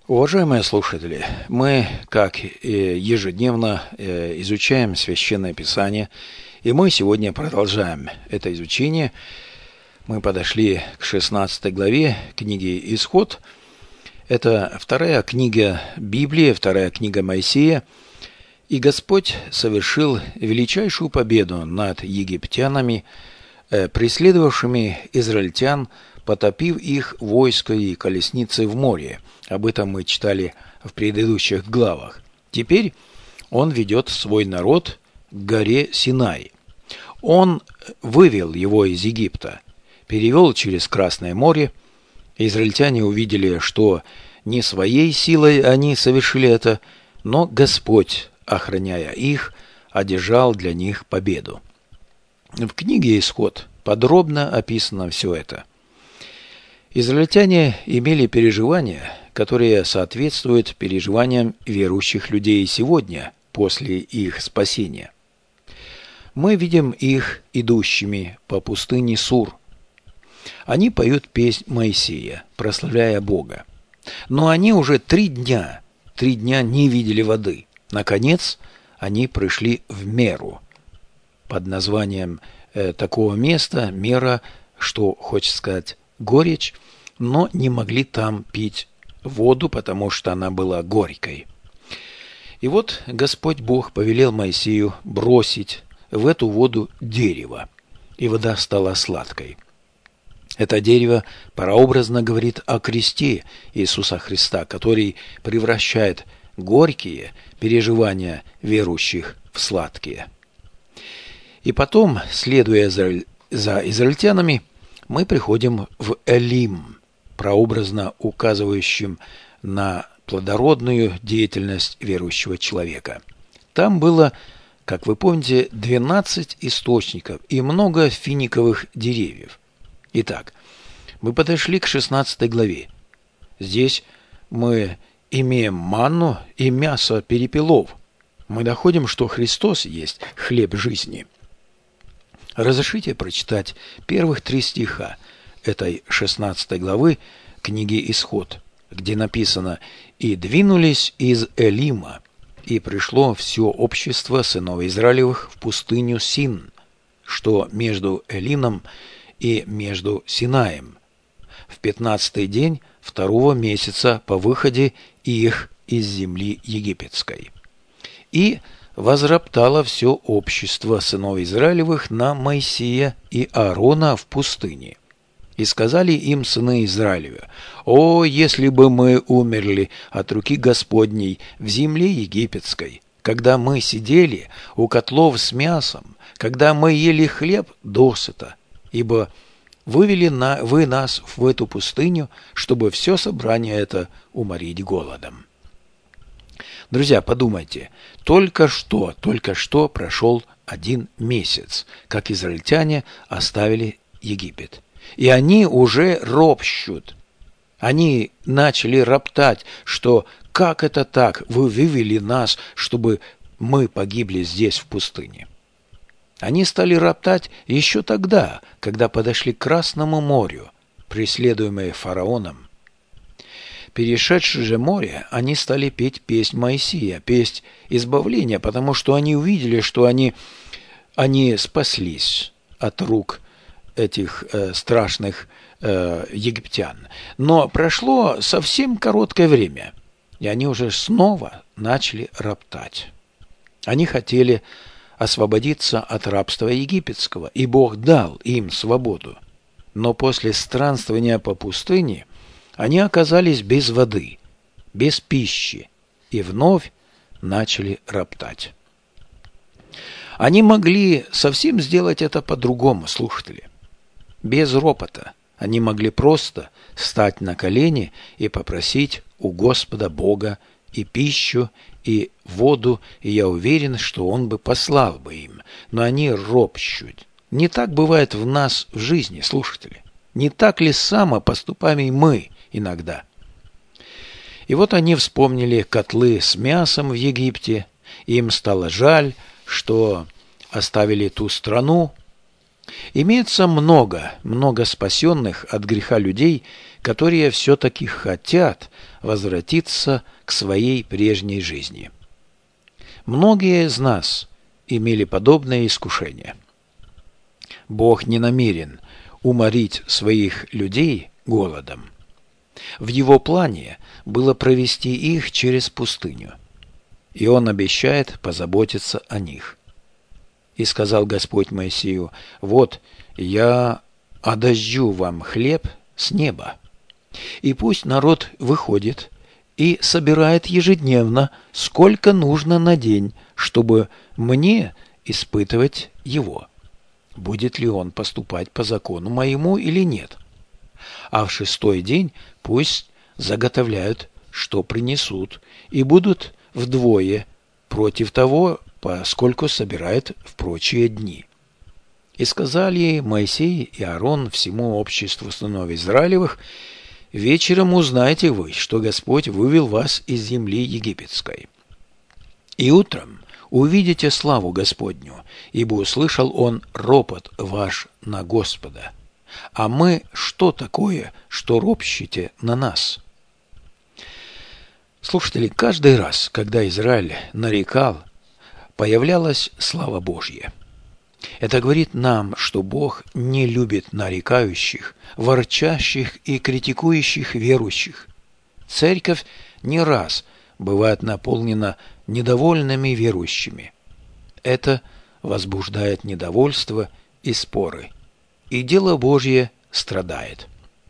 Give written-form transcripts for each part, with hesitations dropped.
Уважаемые слушатели, мы, как и ежедневно, изучаем Священное Писание, и мы сегодня продолжаем это изучение. Мы подошли к 16 главе книги «Исход». Это вторая книга Библии, вторая книга Моисея. И Господь совершил величайшую победу над египтянами, преследовавшими израильтян, потопив их войско и колесницы в море. Об этом мы читали в предыдущих главах. Теперь он ведет свой народ к горе Синай. Он вывел его из Египта, перевел через Красное море. Израильтяне увидели, что не своей силой они совершили это, но Господь, охраняя их, одержал для них победу. В книге «Исход» подробно описано все это. Израильтяне имели переживания, которые соответствуют переживаниям верующих людей сегодня, после их спасения. Мы видим их идущими по пустыне Сур. Они поют песнь Моисея, прославляя Бога. Но они уже 3 дня не видели воды. Наконец, они пришли в Меру. Под названием такого места Мера, что хочет сказать горечь, но не могли там пить воду, потому что она была горькой. И вот Господь Бог повелел Моисею бросить в эту воду дерево, и вода стала сладкой. Это дерево прообразно говорит о кресте Иисуса Христа, который превращает горькие переживания верующих в сладкие. И потом, следуя за израильтянами, мы приходим в Элим, прообразно указывающим на плодородную деятельность верующего человека. Там было, как вы помните, 12 источников и много финиковых деревьев. Итак, мы подошли к 16 главе. Здесь мы имеем манну и мясо перепелов. Мы доходим, что Христос есть хлеб жизни. Разрешите прочитать первых 3 стиха этой 16 главы книги «Исход», где написано: «И двинулись из Элима, и пришло все общество сынов Израилевых в пустыню Син, что между Элином и между Синаем, в 15-й день 2-го месяца по выходе их из земли египетской. И возроптало все общество сынов Израилевых на Моисея и Аарона в пустыне. И сказали им сыны Израилевы: «О, если бы мы умерли от руки Господней в земле египетской, когда мы сидели у котлов с мясом, когда мы ели хлеб досыта, ибо вывели вы нас в эту пустыню, чтобы все собрание это уморить голодом». Друзья, подумайте, только что прошел 1 месяц, как израильтяне оставили Египет. И они уже ропщут. Они начали роптать, что как это так, вы вывели нас, чтобы мы погибли здесь в пустыне. Они стали роптать еще тогда, когда подошли к Красному морю, преследуемые фараоном. Перешедшие же море, они стали петь песнь Моисея, песнь избавления, потому что они увидели, что они спаслись от рук этих страшных египтян. Но прошло совсем короткое время, и они уже снова начали роптать. Они хотели освободиться от рабства египетского, и Бог дал им свободу. Но после странствования по пустыне они оказались без воды, без пищи, и вновь начали роптать. Они могли совсем сделать это по-другому, слушатели. Без ропота. Они могли просто стать на колени и попросить у Господа Бога и пищу, и воду, и я уверен, что Он бы послал бы им. Но они ропщут. Не так бывает в нас в жизни, слушатели. Не так ли само поступаем и мы иногда? И вот они вспомнили котлы с мясом в Египте, и им стало жаль, что оставили ту страну. Имеется много спасенных от греха людей, которые все-таки хотят возвратиться к своей прежней жизни. Многие из нас имели подобное искушение. Бог не намерен уморить своих людей голодом. В Его плане было провести их через пустыню, и Он обещает позаботиться о них. И сказал Господь Моисею: «Вот я одождю вам хлеб с неба, и пусть народ выходит и собирает ежедневно, сколько нужно на день, чтобы мне испытывать его, будет ли он поступать по закону моему или нет. А в 6-й день пусть заготовляют, что принесут, и будут вдвое против того, поскольку собирают в прочие дни». И сказали Моисей и Аарон всему обществу сынов Израилевых: «Вечером узнаете вы, что Господь вывел вас из земли египетской. И утром увидите славу Господню, ибо услышал Он ропот ваш на Господа. А мы что такое, что ропщите на нас?» Слушатели, каждый раз, когда Израиль нарекал, появлялась слава Божья. Это говорит нам, что Бог не любит нарекающих, ворчащих и критикующих верующих. Церковь не раз бывает наполнена недовольными верующими. Это возбуждает недовольство и споры, и дело Божье страдает.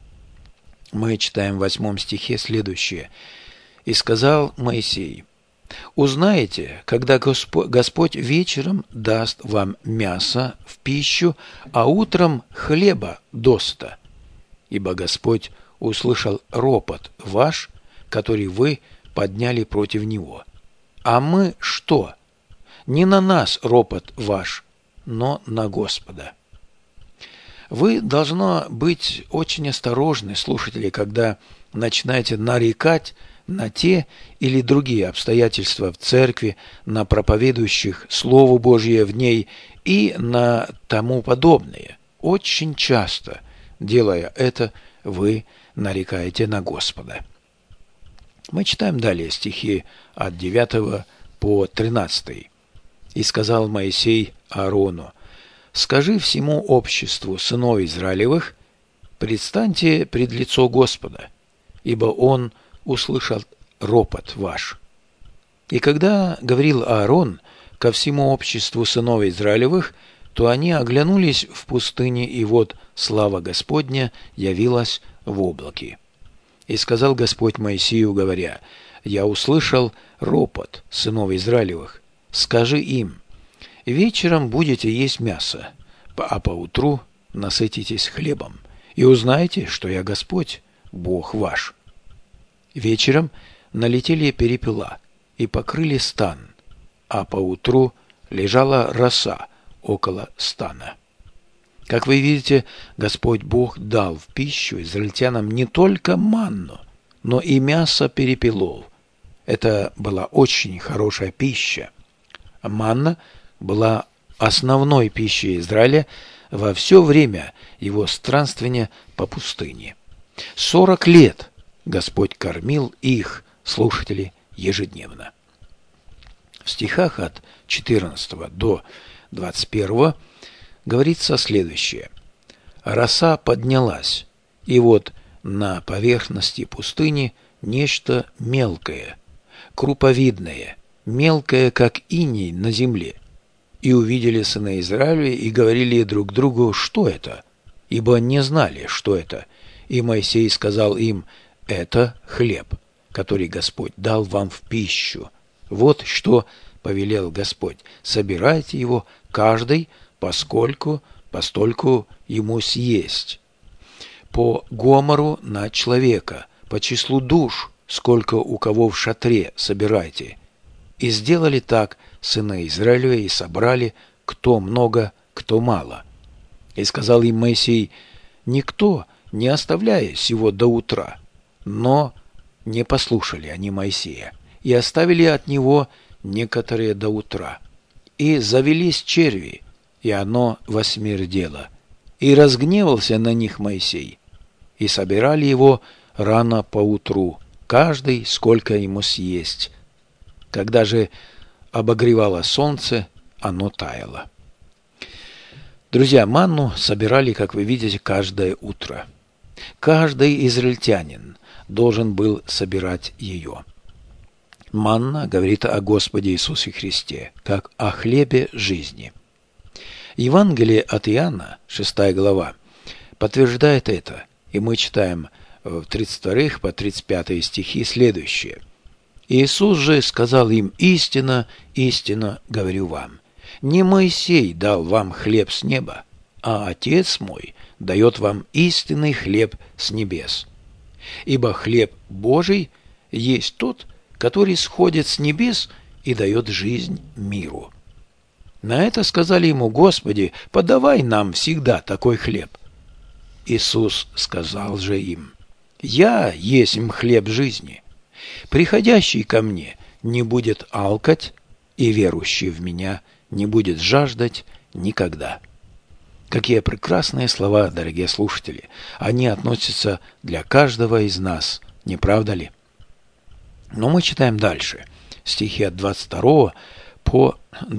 Мы читаем в 8 стихе следующее: «И сказал Моисей: узнаете, когда Господь вечером даст вам мясо в пищу, а утром хлеба досыта. Ибо Господь услышал ропот ваш, который вы подняли против Него. А мы что? Не на нас ропот ваш, но на Господа». Вы должны быть очень осторожны, слушатели, когда начинаете нарекать на те или другие обстоятельства в церкви, на проповедующих Слово Божье в ней и на тому подобное. Очень часто, делая это, вы нарекаете на Господа. Мы читаем далее стихи от 9 по 13. «И сказал Моисей Аарону: скажи всему обществу сынов Израилевых: предстаньте пред лицо Господа, ибо Он услышал ропот ваш». И когда говорил Аарон ко всему обществу сынов Израилевых, то они оглянулись в пустыне, и вот слава Господня явилась в облаке. И сказал Господь Моисею, говоря: «Я услышал ропот сынов Израилевых. Скажи им: вечером будете есть мясо, а поутру насытитесь хлебом, и узнаете, что я Господь, Бог ваш». Вечером налетели перепела и покрыли стан, а поутру лежала роса около стана. Как вы видите, Господь Бог дал в пищу израильтянам не только манну, но и мясо перепелов. Это была очень хорошая пища. Манна была основной пищей Израиля во все время его странствования по пустыне. 40 лет Господь кормил их, слушатели, ежедневно. В стихах от 14 до 21 говорится следующее: «Роса поднялась, и вот на поверхности пустыни нечто мелкое, круповидное, мелкое, как иней на земле. И увидели сыны Израиля и говорили друг другу: что это? Ибо не знали, что это. И Моисей сказал им: это хлеб, который Господь дал вам в пищу. Вот что повелел Господь: собирайте его каждый постольку ему съесть. По гомору на человека, по числу душ, сколько у кого в шатре, собирайте». И сделали так сыны Израилева, и собрали, кто много, кто мало. И сказал им Моисей: никто не оставляя сего до утра. Но не послушали они Моисея, и оставили от него некоторые до утра. И завелись черви, и оно восмердело. И разгневался на них Моисей, и собирали его рано поутру, каждый сколько ему съесть. Когда же обогревало солнце, оно таяло. Друзья, манну собирали, как вы видите, каждое утро. Каждый израильтянин должен был собирать ее. Манна говорит о Господе Иисусе Христе, как о хлебе жизни. Евангелие от Иоанна, 6 глава, подтверждает это, и мы читаем в 32 по 35 стихи следующее. «Иисус же сказал им: истинно, истинно говорю вам, не Моисей дал вам хлеб с неба, а Отец мой дает вам истинный хлеб с небес. Ибо хлеб Божий есть тот, который сходит с небес и дает жизнь миру». На это сказали ему: «Господи, подавай нам всегда такой хлеб». Иисус сказал же им: «Я есмь хлеб жизни. Приходящий ко мне не будет алкать, и верующий в меня не будет жаждать никогда». Какие прекрасные слова, дорогие слушатели! Они относятся для каждого из нас, не правда ли? Но мы читаем дальше, стихи от 22 по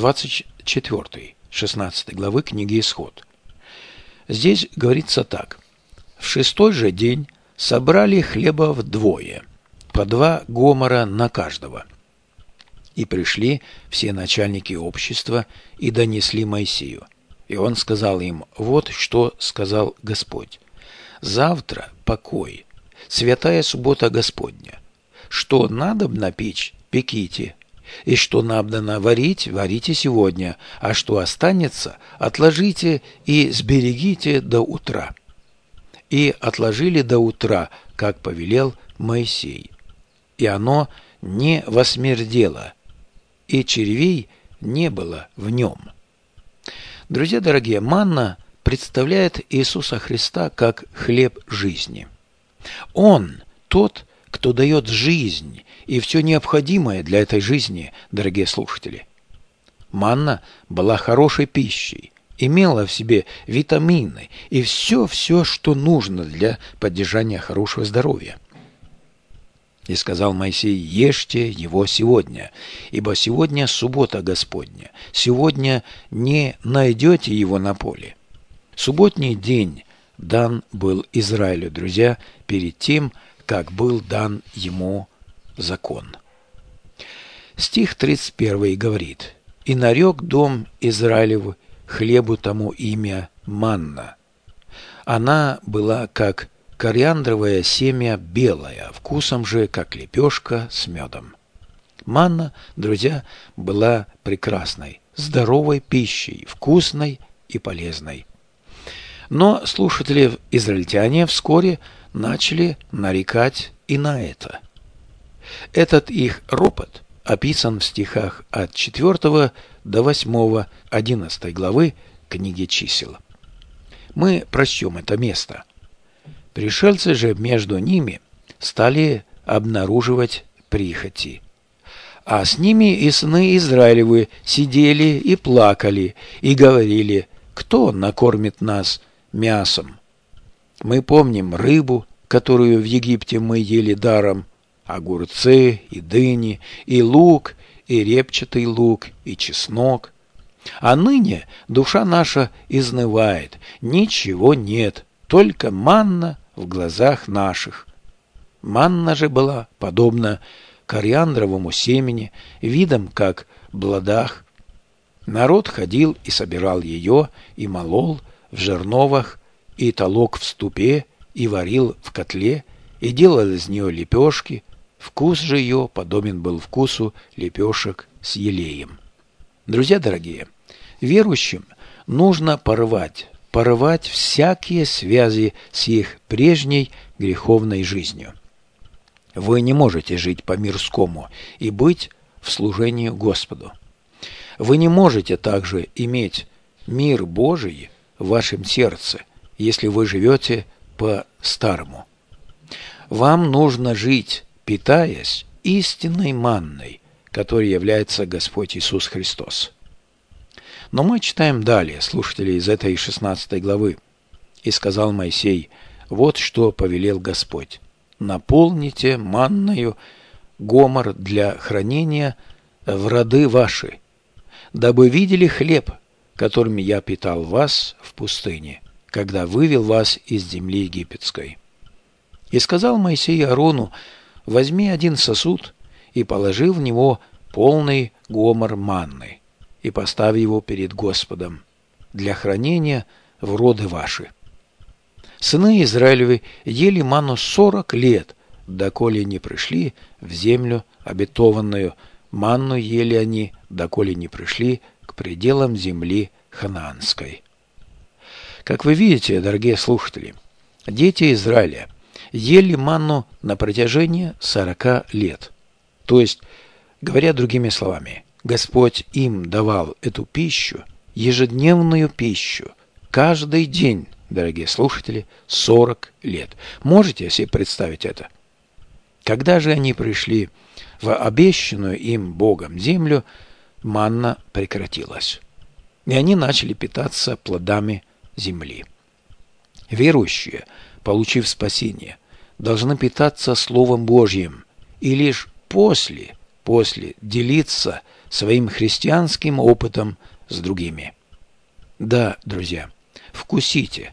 24, 16 главы книги «Исход». Здесь говорится так. «В 6-й же день собрали хлеба вдвое, по 2 гомора на каждого. И пришли все начальники общества и донесли Моисею. И он сказал им: вот что сказал Господь. Завтра покой, святая суббота Господня. Что надобно печь, пеките, и что надобно варить, варите сегодня, а что останется, отложите и сберегите до утра». И отложили до утра, как повелел Моисей. И оно не восмердело, и червей не было в нем. Друзья дорогие, манна представляет Иисуса Христа как хлеб жизни. Он тот, кто дает жизнь и все необходимое для этой жизни, дорогие слушатели. Манна была хорошей пищей, имела в себе витамины и все, что нужно для поддержания хорошего здоровья. И сказал Моисей: ешьте его сегодня, ибо сегодня суббота Господня, сегодня не найдете его на поле. Субботний день дан был Израилю, друзья, перед тем, как был дан ему закон. Стих 31 говорит: «И нарек дом Израилев хлебу тому имя манна. Она была как кориандровое семя белое, вкусом же как лепешка с медом». Манна, друзья, была прекрасной, здоровой пищей, вкусной и полезной. Но слушатели-израильтяне вскоре начали нарекать и на это. Этот их ропот описан в стихах от 4 до 8, 11 главы книги «Чисел». Мы прочтем это место. «Пришельцы же между ними стали обнаруживать прихоти, а с ними и сыны Израилевы сидели и плакали, и говорили: кто накормит нас мясом? Мы помним рыбу, которую в Египте мы ели даром, огурцы и дыни, и лук, и репчатый лук, и чеснок. А ныне душа наша изнывает, ничего нет, только манна в глазах наших». Манна же была подобна кориандровому семени, видом как бладах. Народ ходил и собирал ее, и молол в жерновах, и толок в ступе, и варил в котле, и делал из нее лепешки. Вкус же ее подобен был вкусу лепешек с елеем. Друзья дорогие, верующим нужно порвать всякие связи с их прежней греховной жизнью. Вы не можете жить по-мирскому и быть в служении Господу. Вы не можете также иметь мир Божий в вашем сердце, если вы живете по-старому. Вам нужно жить, питаясь истинной манной, которой является Господь Иисус Христос. Но мы читаем далее, слушатели, из этой 16 главы. «И сказал Моисей: Вот что повелел Господь. Наполните манною гомор для хранения в роды ваши, дабы видели хлеб, которым я питал вас в пустыне, когда вывел вас из земли египетской. И сказал Моисей Аарону: возьми один сосуд и положи в него полный гомор манны, и поставь его перед Господом для хранения в роды ваши. Сыны Израилевы ели манну 40 лет, доколе не пришли в землю обетованную. Манну ели они, доколе не пришли к пределам земли ханаанской. Как вы видите, дорогие слушатели, дети Израиля ели манну на протяжении 40 лет. То есть, говоря другими словами, Господь им давал эту пищу, ежедневную пищу, каждый день, дорогие слушатели, 40 лет. Можете себе представить это? Когда же они пришли в обещанную им Богом землю, манна прекратилась, и они начали питаться плодами земли. Верующие, получив спасение, должны питаться Словом Божьим и лишь после делиться своим христианским опытом с другими. Да, друзья, вкусите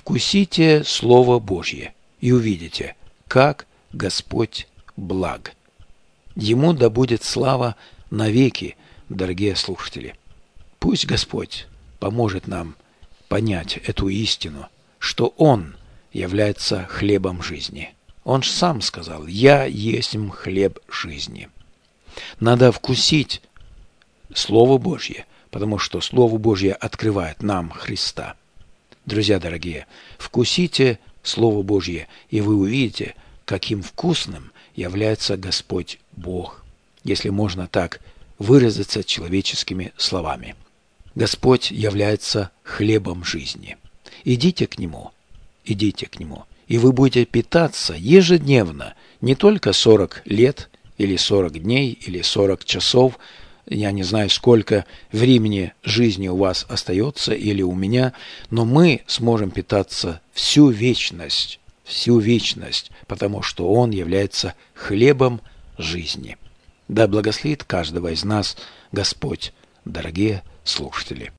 Слово Божье и увидите, как Господь благ. Ему да будет слава навеки, дорогие слушатели. Пусть Господь поможет нам понять эту истину, что Он является хлебом жизни. Он же сам сказал: «Я есмь хлеб жизни». Надо вкусить Слово Божье, потому что Слово Божье открывает нам Христа. Друзья дорогие, вкусите Слово Божье, и вы увидите, каким вкусным является Господь Бог, если можно так выразиться человеческими словами. Господь является хлебом жизни. Идите к Нему, и вы будете питаться ежедневно, не только 40 лет, или 40 дней, или 40 часов, я не знаю, сколько времени жизни у вас остается, или у меня, но мы сможем питаться всю вечность, потому что Он является хлебом жизни. Да благословит каждого из нас Господь, дорогие слушатели.